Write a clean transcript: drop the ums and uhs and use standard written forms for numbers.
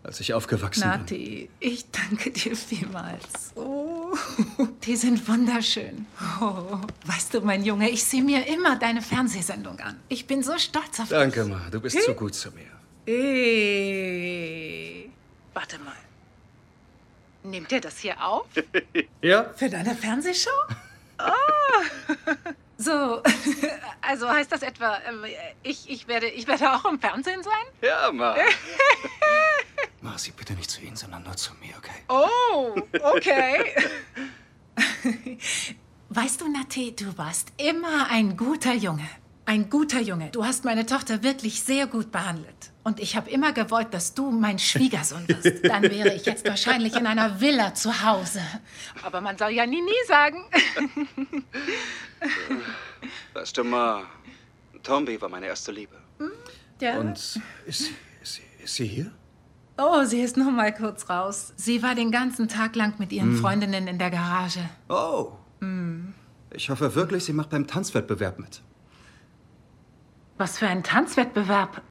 als ich aufgewachsen bin. Nati, ich danke dir vielmals. Oh, die sind wunderschön. Oh, weißt du, mein Junge, ich sehe mir immer deine Fernsehsendung an. Ich bin so stolz auf dich. Danke, Ma. Du bist so gut zu mir. Warte mal. Nehmt ihr das hier auf? Ja? Für deine Fernsehshow? Oh. So, also heißt das etwa, ich werde auch im Fernsehen sein? Ja, Ma. Mach sie bitte nicht zu Ihnen, sondern nur zu mir, okay? Oh, okay. Weißt du, Nati, du warst immer ein guter Junge. Ein guter Junge. Du hast meine Tochter wirklich sehr gut behandelt. Und ich habe immer gewollt, dass du mein Schwiegersohn wirst. Dann wäre ich jetzt wahrscheinlich in einer Villa zu Hause. Aber man soll ja nie sagen. Weißt du, Ma, Tombi war meine erste Liebe. Ja. Und ist sie hier? Oh, sie ist noch mal kurz raus. Sie war den ganzen Tag lang mit ihren Freundinnen in der Garage. Oh. Ich hoffe wirklich, sie macht beim Tanzwettbewerb mit. Was für ein Tanzwettbewerb.